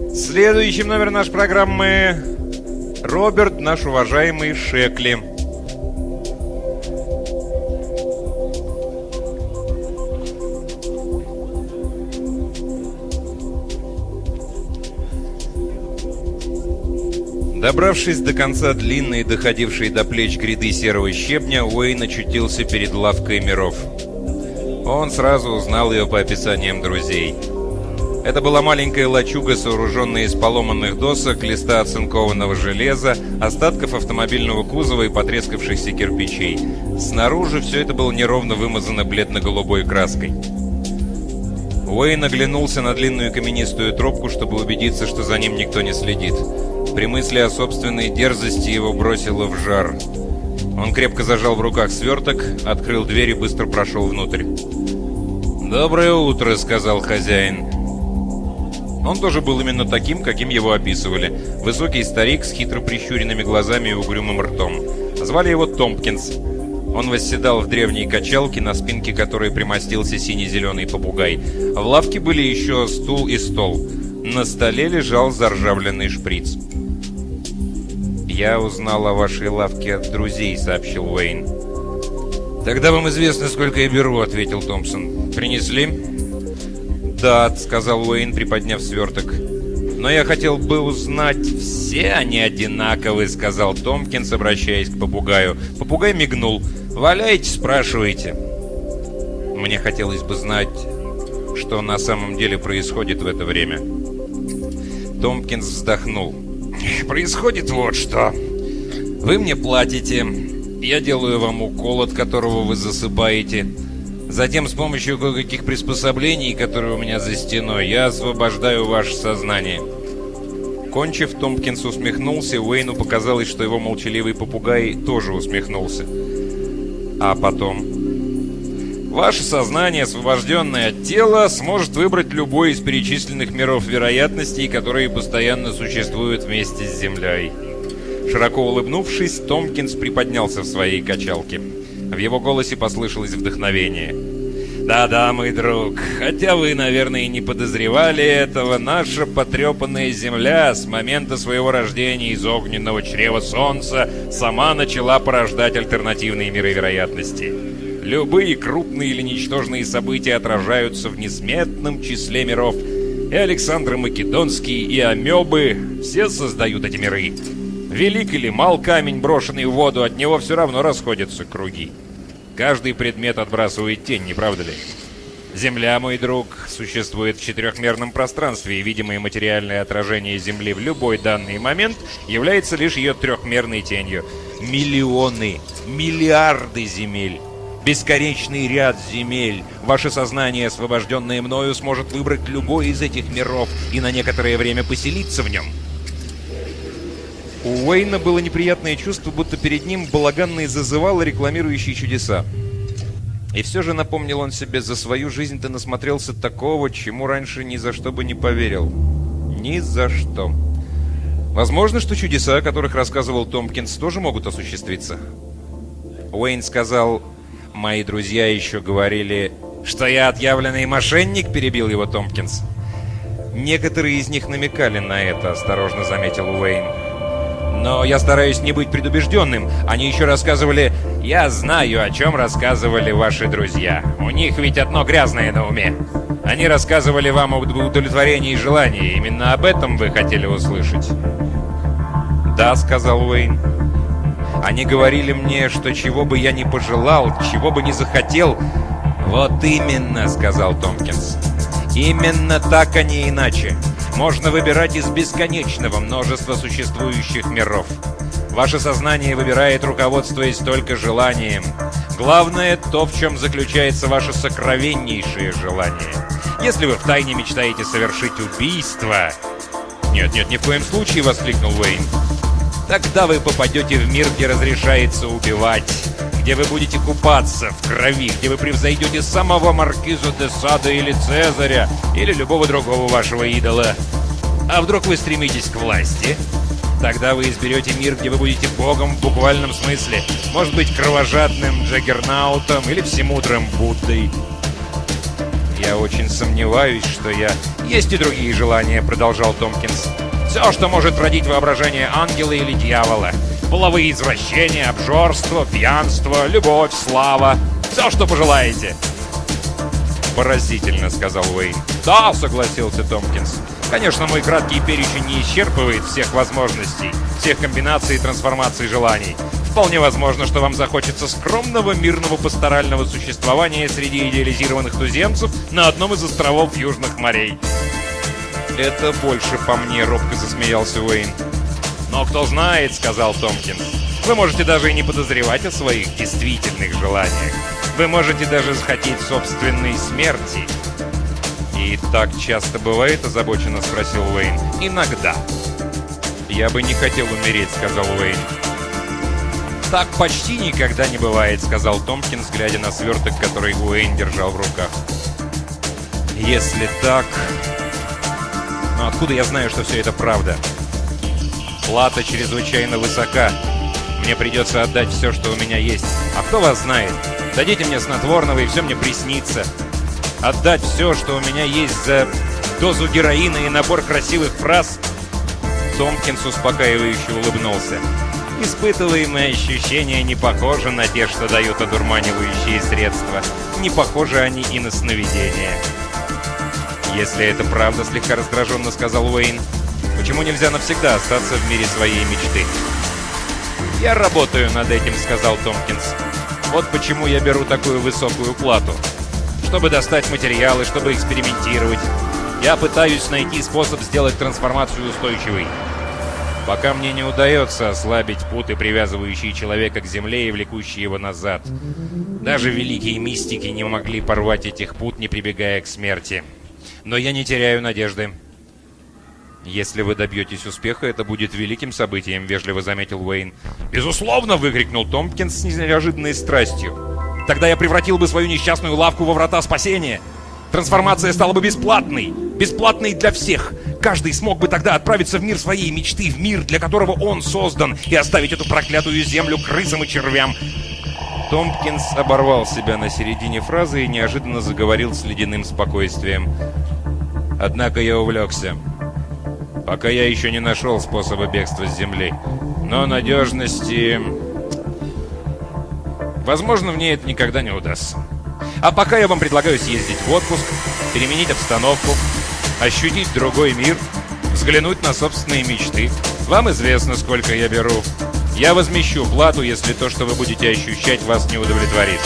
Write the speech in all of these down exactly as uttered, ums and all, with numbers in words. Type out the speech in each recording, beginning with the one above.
Следующий номер нашей программы — Роберт, наш уважаемый Шекли. Добравшись до конца длинной, доходившей до плеч гряды серого щебня, Уэйн очутился перед лавкой миров. Он сразу узнал ее по описаниям друзей. Это была маленькая лачуга, сооруженная из поломанных досок, листа оцинкованного железа, остатков автомобильного кузова и потрескавшихся кирпичей. Снаружи все это было неровно вымазано бледно-голубой краской. Уэйн оглянулся на длинную каменистую тропку, чтобы убедиться, что за ним никто не следит. При мысли о собственной дерзости его бросило в жар. Он крепко зажал в руках сверток, открыл дверь и быстро прошел внутрь. «Доброе утро», — сказал хозяин. Он тоже был именно таким, каким его описывали. Высокий старик с хитро прищуренными глазами и угрюмым ртом. Звали его Томпкинс. Он восседал в древней качалке, на спинке которой примостился сине-зеленый попугай. В лавке были еще стул и стол. На столе лежал заржавленный шприц. «Я узнал о вашей лавке от друзей», — сообщил Уэйн. «Тогда вам известно, сколько я беру», — ответил Томпсон. «Принесли?» «Да», — сказал Уэйн, приподняв сверток. «Но я хотел бы узнать...» «Все они одинаковые», — сказал Томпкинс, обращаясь к попугаю. Попугай мигнул. «Валяйте, спрашивайте». «Мне хотелось бы знать, что на самом деле происходит в это время». Томпкинс вздохнул. «Происходит вот что. Вы мне платите. Я делаю вам укол, от которого вы засыпаете. Затем с помощью кое-каких приспособлений, которые у меня за стеной, я освобождаю ваше сознание». Кончив, Томпкинс усмехнулся. Уэйну показалось, что его молчаливый попугай тоже усмехнулся. «А потом?» «Ваше сознание, освобожденное от тела, сможет выбрать любой из перечисленных миров вероятностей, которые постоянно существуют вместе с Землей». Широко улыбнувшись, Томпкинс приподнялся в своей качалке. В его голосе послышалось вдохновение. «Да-да, мой друг, хотя вы, наверное, и не подозревали этого, наша потрепанная Земля с момента своего рождения из огненного чрева Солнца сама начала порождать альтернативные миры вероятности. Любые крупные или ничтожные события отражаются в несметном числе миров. И Александр Македонский, и амебы — все создают эти миры. Велик или мал камень, брошенный в воду, от него все равно расходятся круги. Каждый предмет отбрасывает тень, не правда ли? Земля, мой друг, существует в четырехмерном пространстве, и видимое материальное отражение Земли в любой данный момент является лишь ее трехмерной тенью. Миллионы, миллиарды земель. Бесконечный ряд земель. Ваше сознание, освобожденное мною, сможет выбрать любой из этих миров и на некоторое время поселиться в нем». У Уэйна было неприятное чувство, будто перед ним балаганный зазывал, рекламирующий чудеса. И все же, напомнил он себе, за свою жизнь ты насмотрелся такого, чему раньше ни за что бы не поверил. Ни за что. Возможно, что чудеса, о которых рассказывал Томпкинс, тоже могут осуществиться. Уэйн сказал: «Мои друзья еще говорили, что я отъявленный мошенник», — перебил его Томпкинс. «Некоторые из них намекали на это», — осторожно заметил Уэйн. «Но я стараюсь не быть предубежденным. Они еще рассказывали...» «Я знаю, о чем рассказывали ваши друзья. У них ведь одно грязное на уме. Они рассказывали вам об удовлетворении желаний. Именно об этом вы хотели услышать». «Да», — сказал Уэйн. «Они говорили мне, что чего бы я ни пожелал, чего бы ни захотел...» «Вот именно», — сказал Томпкинс. «Именно так, а не иначе. Можно выбирать из бесконечного множества существующих миров. Ваше сознание выбирает, руководствуясь только желанием. Главное — то, в чем заключается ваше сокровеннейшее желание. Если вы втайне мечтаете совершить убийство...» «Нет, нет, ни в коем случае!» — воскликнул Уэйн. «Тогда вы попадете в мир, где разрешается убивать, где вы будете купаться в крови, где вы превзойдете самого маркиза де Сада или Цезаря, или любого другого вашего идола. А вдруг вы стремитесь к власти? Тогда вы изберете мир, где вы будете богом в буквальном смысле, может быть, кровожадным Джаггернаутом или всемудрым Буддой». я очень сомневаюсь, что я... Есть и другие желания, продолжал Томпкинс. Все, что может родить воображение ангела или дьявола. Половые извращения, обжорство, пьянство, любовь, слава. Все, что пожелаете. Поразительно, сказал Уэйн. Да, согласился Томпкинс. Конечно, мой краткий перечень не исчерпывает всех возможностей, всех комбинаций и трансформаций желаний. Вполне возможно, что вам захочется скромного, мирного пасторального существования среди идеализированных туземцев на одном из островов Южных морей. «Это больше по мне», — робко засмеялся Уэйн. «Но кто знает», — сказал Томпкинс. «Вы можете даже и не подозревать о своих действительных желаниях. Вы можете даже захотеть собственной смерти». «И так часто бывает?» — озабоченно спросил Уэйн. «Иногда». «Я бы не хотел умереть», — сказал Уэйн. «Так почти никогда не бывает», — сказал Томпкинс, глядя на сверток, который Уэйн держал в руках. «Если так... Но откуда я знаю, что все это правда? Плата чрезвычайно высока. Мне придется отдать все, что у меня есть. А кто вас знает? Дадите мне снотворного, и все мне приснится. Отдать все, что у меня есть, за дозу героина и набор красивых фраз?» Томпкинс успокаивающе улыбнулся. «Испытываемые ощущения не похожи на те, что дают одурманивающие средства. Не похожи они и на сновидения». «Если это правда, — слегка раздраженно сказал Уэйн, — почему нельзя навсегда остаться в мире своей мечты?» «Я работаю над этим, — сказал Томпкинс. Вот почему я беру такую высокую плату. Чтобы достать материалы, чтобы экспериментировать. Я пытаюсь найти способ сделать трансформацию устойчивой. Пока мне не удается ослабить путы, привязывающие человека к земле и влекущие его назад. Даже великие мистики не могли порвать этих пут, не прибегая к смерти. Но я не теряю надежды». «Если вы добьетесь успеха, это будет великим событием», — вежливо заметил Уэйн. «Безусловно!» — выкрикнул Томпкинс с неожиданной страстью. «Тогда я превратил бы свою несчастную лавку во врата спасения. Трансформация стала бы бесплатной. Бесплатной для всех. Каждый смог бы тогда отправиться в мир своей мечты, в мир, для которого он создан, и оставить эту проклятую землю крысам и червям». Томпкинс оборвал себя на середине фразы и неожиданно заговорил с ледяным спокойствием. «Однако я увлекся. Пока я еще не нашел способа бегства с земли. Но надежности... Возможно, мне это никогда не удастся. А пока я вам предлагаю съездить в отпуск, переменить обстановку, ощутить другой мир, взглянуть на собственные мечты. Вам известно, сколько я беру. Я возмещу плату, если то, что вы будете ощущать, вас не удовлетворит».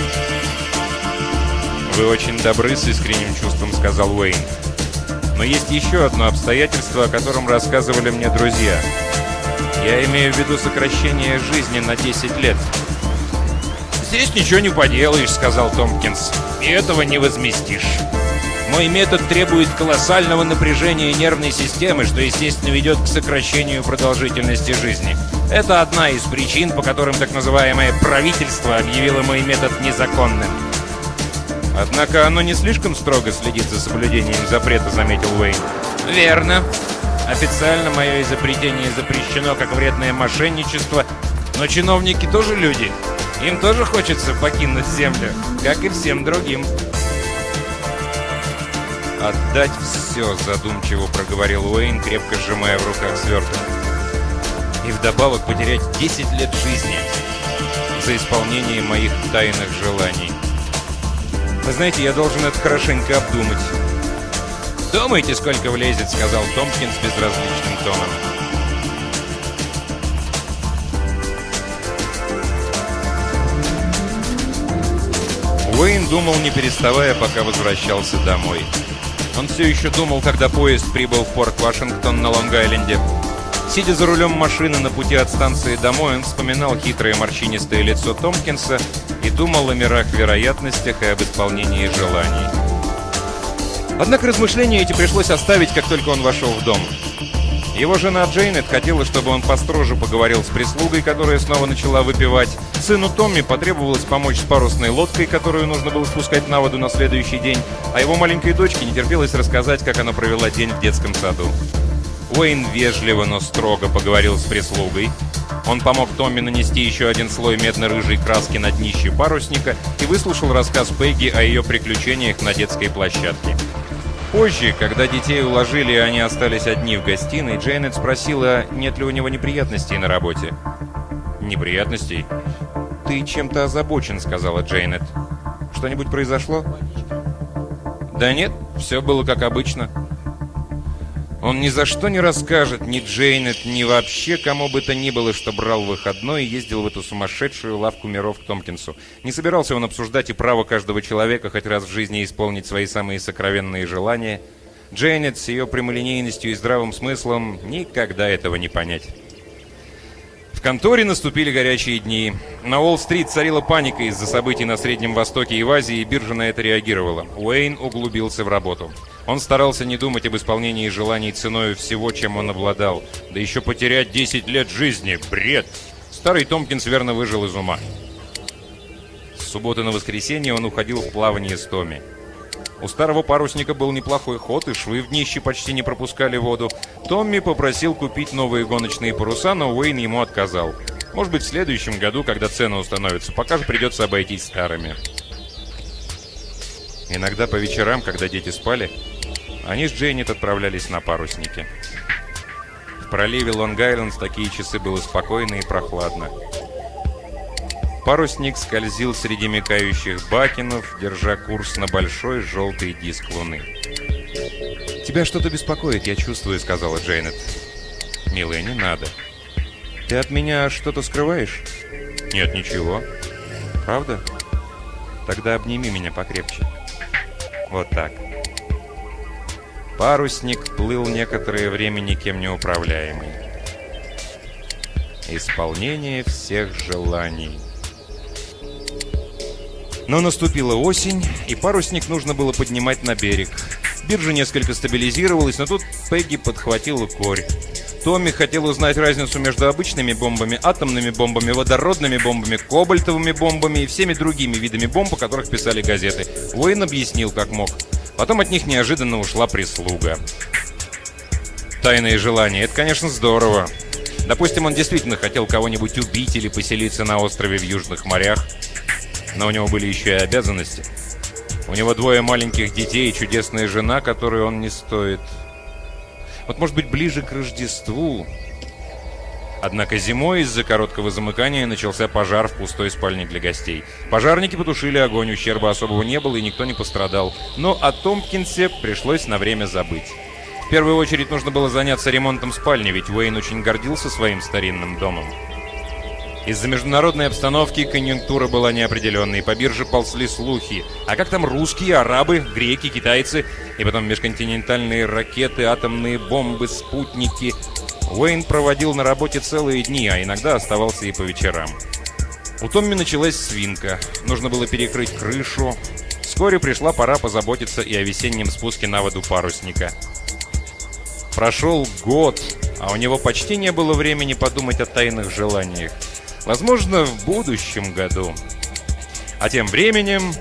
«Вы очень добры», — с искренним чувством сказал Уэйн. «Но есть еще одно обстоятельство, о котором рассказывали мне друзья. Я имею в виду сокращение жизни на десять лет». «Здесь ничего не поделаешь», — сказал Томпкинс. «И этого не возместишь. Мой метод требует колоссального напряжения нервной системы, что, естественно, ведет к сокращению продолжительности жизни. Это одна из причин, по которым так называемое правительство объявило мой метод незаконным». «Однако оно не слишком строго следит за соблюдением запрета», — заметил Уэйн. «Верно. Официально мое изобретение запрещено как вредное мошенничество, но чиновники тоже люди. Им тоже хочется покинуть землю, как и всем другим». «Отдать все», — задумчиво проговорил Уэйн, крепко сжимая в руках сверток. «И вдобавок потерять десять лет жизни за исполнение моих тайных желаний. Вы знаете, я должен это хорошенько обдумать». «Думайте, сколько влезет», — сказал Томпкинс безразличным тоном. Уэйн думал, не переставая, пока возвращался домой. Он все еще думал, когда поезд прибыл в порт Вашингтон на Лонг-Айленде. Сидя за рулем машины на пути от станции домой, он вспоминал хитрое морщинистое лицо Томпкинса и думал о мирах вероятностях и об исполнении желаний. Однако размышления эти пришлось оставить, как только он вошел в дом. Его жена Джейнет хотела, чтобы он построже поговорил с прислугой, которая снова начала выпивать. Сыну Томми потребовалось помочь с парусной лодкой, которую нужно было спускать на воду на следующий день, а его маленькой дочке не терпелось рассказать, как она провела день в детском саду. Уэйн вежливо, но строго поговорил с прислугой. Он помог Томми нанести еще один слой медно-рыжей краски на днище парусника и выслушал рассказ Пегги о ее приключениях на детской площадке. Позже, когда детей уложили и они остались одни в гостиной, Джейнет спросила, нет ли у него неприятностей на работе. «Неприятностей? Ты чем-то озабочен», — сказала Джейнет. «Что-нибудь произошло?» «Да нет, все было как обычно». Он ни за что не расскажет ни Джейнет, ни вообще кому бы то ни было, что брал выходной и ездил в эту сумасшедшую лавку миров к Томпкинсу. Не собирался он обсуждать и право каждого человека хоть раз в жизни исполнить свои самые сокровенные желания. Джейнет с ее прямолинейностью и здравым смыслом никогда этого не понять. В конторе наступили горячие дни. На Уолл-стрит царила паника из-за событий на Среднем Востоке и в Азии, и биржа на это реагировала. Уэйн углубился в работу. Он старался не думать об исполнении желаний ценой всего, чем он обладал. Да еще потерять десять лет жизни. Бред! Старый Томпкинс верно выжил из ума. С субботы на воскресенье он уходил в плавание с Томми. У старого парусника был неплохой ход, и швы в днище почти не пропускали воду. Томми попросил купить новые гоночные паруса, но Уэйн ему отказал. Может быть, в следующем году, когда цены установятся, пока же придется обойтись старыми. Иногда по вечерам, когда дети спали, они с Джейнет отправлялись на парусники. В проливе Лонг-Айленд в такие часы было спокойно и прохладно. Парусник скользил среди мелькающих бакенов, держа курс на большой желтый диск луны. «Тебя что-то беспокоит, я чувствую», — сказала Джейнет. «Милая, не надо. Ты от меня что-то скрываешь?» «Нет, ничего». «Правда? Тогда обними меня покрепче». Вот так. Парусник плыл некоторое время никем не управляемый. Исполнение всех желаний. Но наступила осень, и парусник нужно было поднимать на берег. Биржа несколько стабилизировалась, но тут Пегги подхватила корь. Томми хотел узнать разницу между обычными бомбами, атомными бомбами, водородными бомбами, кобальтовыми бомбами и всеми другими видами бомб, о которых писали газеты. Уэйн объяснил, как мог. Потом от них неожиданно ушла прислуга. Тайные желания — это, конечно, здорово. Допустим, он действительно хотел кого-нибудь убить или поселиться на острове в Южных морях. Но у него были еще и обязанности. У него двое маленьких детей и чудесная жена, которую он не стоит. Вот, может быть, ближе к Рождеству. Однако зимой из-за короткого замыкания начался пожар в пустой спальне для гостей. Пожарники потушили огонь, ущерба особого не было и никто не пострадал. Но о Томпкинсе пришлось на время забыть. В первую очередь нужно было заняться ремонтом спальни, ведь Уэйн очень гордился своим старинным домом. Из-за международной обстановки конъюнктура была неопределенной, по бирже ползли слухи. А как там русские, арабы, греки, китайцы, и потом межконтинентальные ракеты, атомные бомбы, спутники. Уэйн проводил на работе целые дни, а иногда оставался и по вечерам. У Томми началась свинка. Нужно было перекрыть крышу. Вскоре пришла пора позаботиться и о весеннем спуске на воду парусника. Прошел год, а у него почти не было времени подумать о тайных желаниях. Возможно, в будущем году. А тем временем...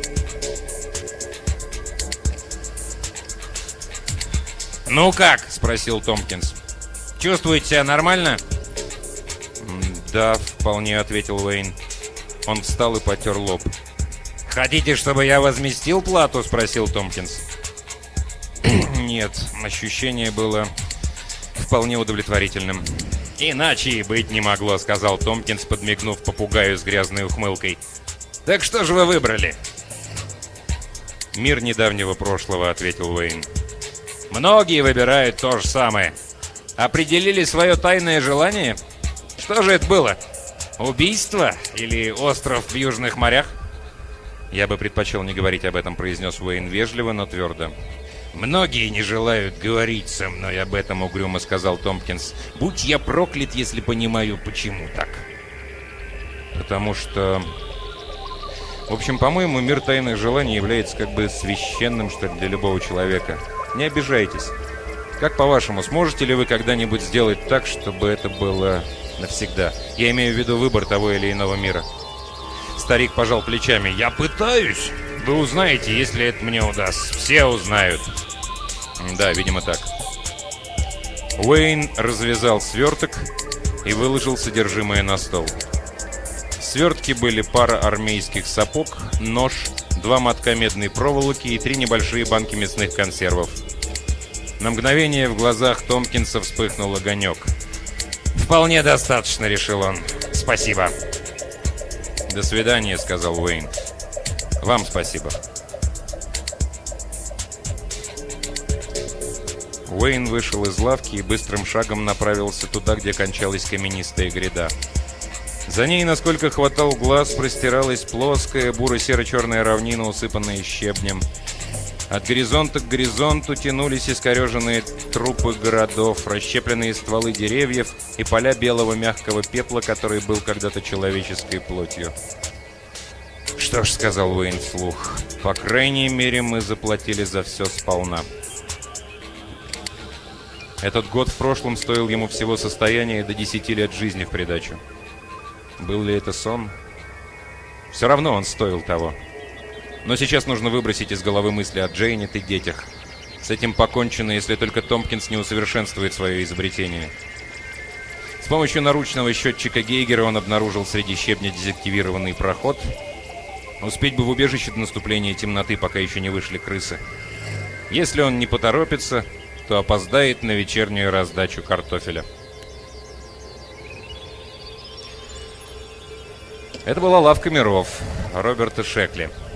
«Ну как?» — спросил Томпкинс. «Чувствуете себя нормально?» «Да, вполне», — ответил Уэйн. Он встал и потер лоб. «Хотите, чтобы я возместил плату?» — спросил Томпкинс. «Нет, ощущение было вполне удовлетворительным». «Иначе и быть не могло», — сказал Томпкинс, подмигнув попугаю с грязной ухмылкой. «Так что же вы выбрали?» «Мир недавнего прошлого», — ответил Уэйн. «Многие выбирают то же самое. Определили свое тайное желание? Что же это было? Убийство или остров в Южных морях?» «Я бы предпочел не говорить об этом», — произнес Уэйн вежливо, но твердо. «Многие не желают говорить со мной об этом», — угрюмо сказал Томпкинс. «Будь я проклят, если понимаю, почему так». «Потому что... В общем, по-моему, мир тайных желаний является как бы священным, что ли, для любого человека. Не обижайтесь. Как по-вашему, сможете ли вы когда-нибудь сделать так, чтобы это было навсегда? Я имею в виду выбор того или иного мира». Старик пожал плечами. «Я пытаюсь. Вы узнаете, если это мне удастся. Все узнают». «Да, видимо, так». Уэйн развязал сверток и выложил содержимое на стол. В свертке были пара армейских сапог, нож, два мотка медной проволоки и три небольшие банки мясных консервов. На мгновение в глазах Томпкинса вспыхнул огонек. «Вполне достаточно», — решил он. «Спасибо». «До свидания», — сказал Уэйн. «Вам спасибо». Уэйн вышел из лавки и быстрым шагом направился туда, где кончалась каменистая гряда. За ней, насколько хватал глаз, простиралась плоская буро-серо-черная равнина, усыпанная щебнем. От горизонта к горизонту тянулись искореженные трупы городов, расщепленные стволы деревьев и поля белого мягкого пепла, который был когда-то человеческой плотью. «Что ж», — сказал Уэйн вслух, — «по крайней мере, мы заплатили за все сполна». Этот год в прошлом стоил ему всего состояния до десяти лет жизни в придачу. Был ли это сон? Все равно он стоил того. Но сейчас нужно выбросить из головы мысли о Джейнет и детях. С этим покончено, если только Томпкинс не усовершенствует свое изобретение. С помощью наручного счетчика Гейгера он обнаружил среди щебня дезактивированный проход. Успеть бы в убежище до наступления темноты, пока еще не вышли крысы. Если он не поторопится, то опоздает на вечернюю раздачу картофеля. Это была лавка миров Роберта Шекли.